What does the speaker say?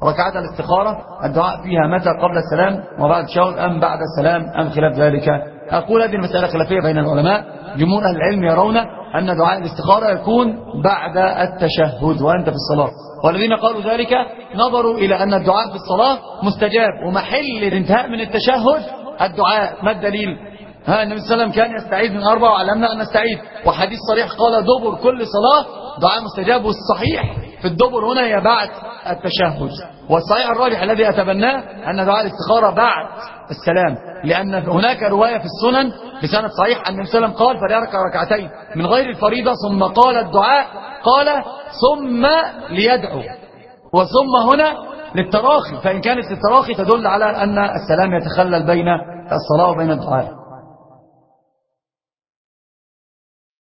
ركعات الاستخارة الدعاء فيها متى؟ قبل السلام وبعد التشهد أم بعد السلام أم خلاف ذلك؟ أقول هذه المسألة خلافية بين العلماء. جمهور أهل العلم يرون أن دعاء الاستخارة يكون بعد التشهد وأنت في الصلاة، والذين قالوا ذلك نظروا إلى أن الدعاء في الصلاة مستجاب ومحل الانتهاء من التشهد الدعاء. ما الدليل؟ النبي صلى الله عليه وسلم كان يستعيذ من 4 وعلمنا أن نستعيذ، وحديث صريح قال دبر كل صلاة دعاء مستجاب، والصحيح في الدبر هنا هي بعد التشهد، والصحيح الراجح الذي أتبناه أن دعاء الاستخارة بعد السلام، لأن هناك رواية في السنن بسند صحيح أن النبي صلى الله عليه وسلم قال فليركع ركعتين من غير الفريضة ثم قال الدعاء، قال ثم ليدعو، وثم هنا للتراخي، فإن كانت للتراخي تدل على أن السلام يتخلل بين الصلاة وبين الدعاء.